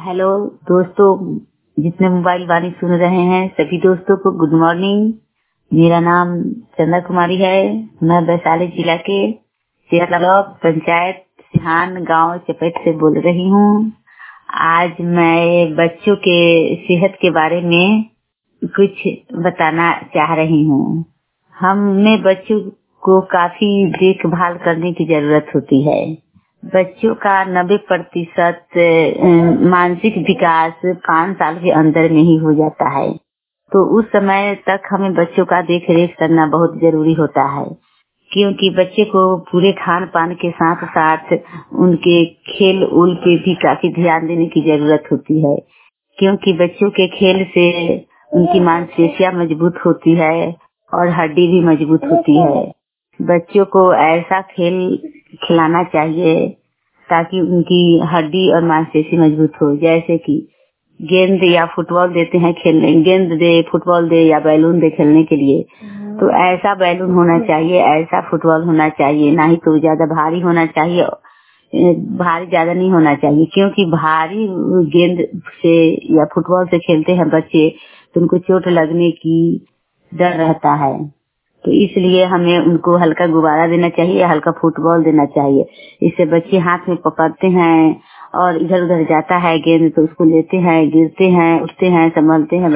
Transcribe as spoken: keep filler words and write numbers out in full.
Hello दोस्तों, जितने mobile वाणी सुन रहे हैं सभी दोस्तों को गुड मॉर्निंग। मेरा नाम चंदा कुमारी है। मैं वैशाली जिला के ब्लॉक पंचायत सिहान गांव चपेट से बोल रही हूँ। आज मैं बच्चों के सेहत के बारे में कुछ बताना चाह रही हूँ। हमें बच्चों को काफी देखभाल करने की जरूरत होती है। बच्चों का नब्बे प्रतिशत मानसिक विकास पाँच साल के अंदर में ही हो जाता है, तो उस समय तक हमें बच्चों का देख रेख करना बहुत जरूरी होता है, क्योंकि बच्चे को पूरे खान पान के साथ साथ उनके खेल उल पे भी काफी ध्यान देने की जरूरत होती है, क्योंकि बच्चों के खेल से उनकी मांसपेशियां मजबूत होती है और हड्डी भी मजबूत होती है। बच्चों को ऐसा खेल खिलाना चाहिए ताकि उनकी हड्डी और मांसपेशी मजबूत हो, जैसे कि गेंद या फुटबॉल देते हैं खेलने, गेंद दे, फुटबॉल दे या बैलून दे खेलने के लिए, तो ऐसा बैलून होना चाहिए, ऐसा फुटबॉल होना चाहिए, ना ही तो ज्यादा भारी होना चाहिए, भारी ज्यादा नहीं होना चाहिए, क्योंकि भारी गेंद से या फुटबॉल से खेलते हैं बच्चे तो उनको चोट लगने की डर रहता है। तो इसलिए हमें उनको हल्का गुब्बारा देना चाहिए, हल्का फुटबॉल देना चाहिए। इससे बच्चे हाथ में पकड़ते हैं और इधर उधर जाता है गेंद तो उसको लेते हैं, गिरते हैं, उठते हैं, संभलते हैं।